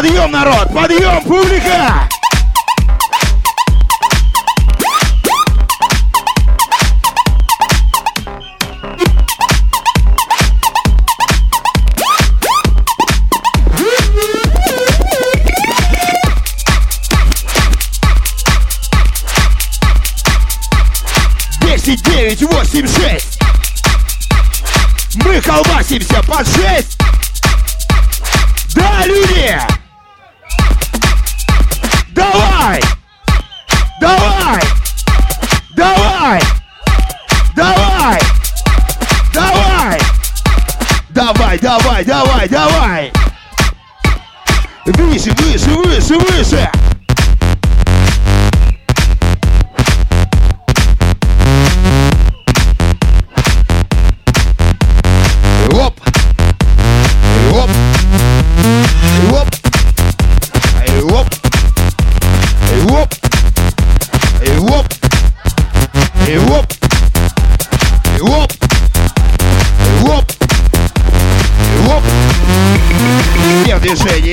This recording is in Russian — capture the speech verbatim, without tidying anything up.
Подъем, народ, подъем, публика! десять, девять, восемь, шесть. Мы колбасимся под шесть. Да, люди! Давай! Давай! Давай! Давай! Давай! Давай, давай, давай, давай! Выше, выше, выше, выше! Оп! Оп! Оп! Оп! Оп! Оп! Оп! Оп! Оп! Оп! Все в движении!